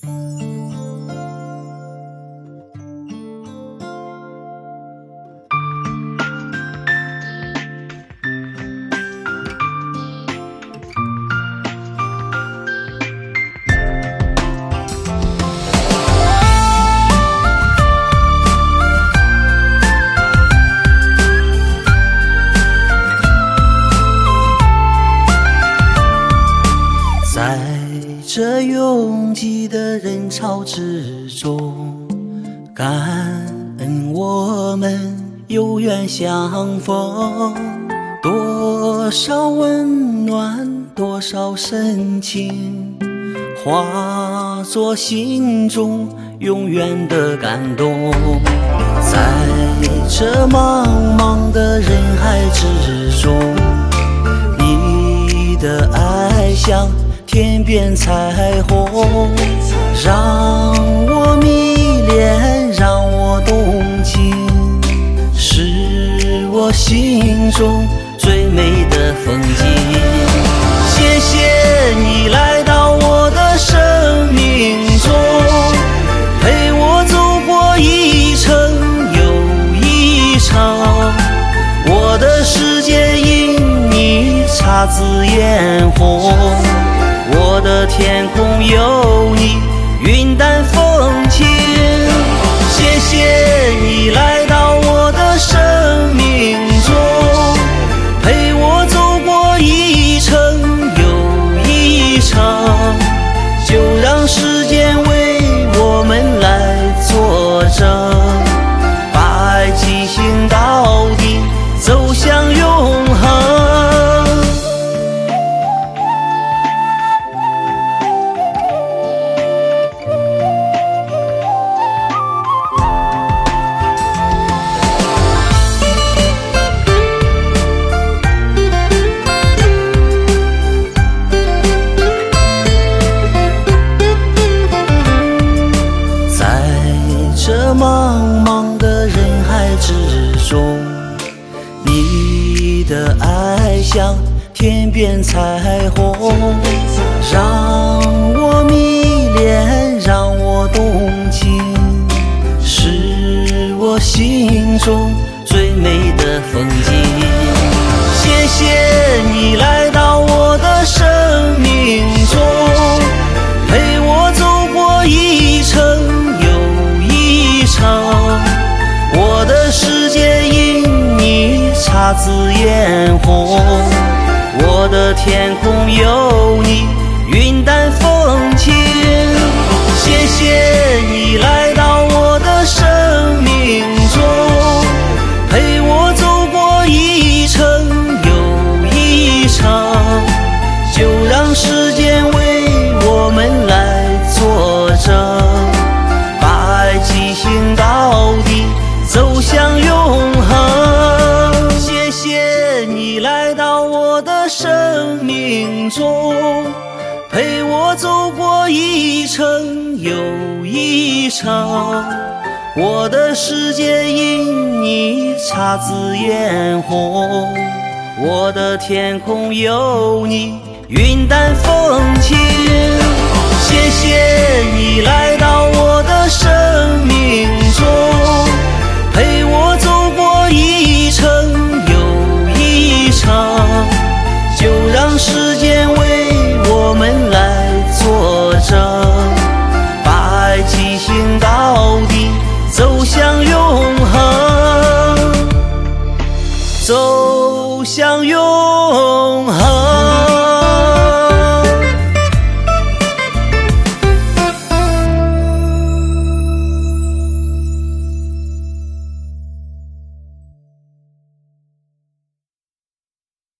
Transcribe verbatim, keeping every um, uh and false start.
这拥挤的人潮之中，感恩我们有缘相逢，多少温暖，多少深情，化作心中永远的感动。在这茫茫的人海之中，你的爱像天边彩虹，让我迷恋，让我动情，是我心中最美的风景。谢谢你来到我的生命中，陪我走过一程又一程，我的世界因你姹紫嫣红，我的天空有你云淡风轻。谢谢你来到我的生命中，陪我走过一程又一程，就让时间为我们来作证，把爱进行到底，走向永恒。这茫茫的人海之中，你的爱像天边彩虹，让我迷恋，让我动情，是我心中最美的风景。谢谢你来到我的生命中，陪我走过一程我的世界因你姹紫嫣红，我的天空有你云淡风轻。谢谢你来到我的生命中，陪我走过一程又一程，就让时间为我们来作证，进行到底，走向永恒。谢谢你来到我的生命中，陪我走过一程又一程，我的世界因你姹紫嫣红，我的天空有你云淡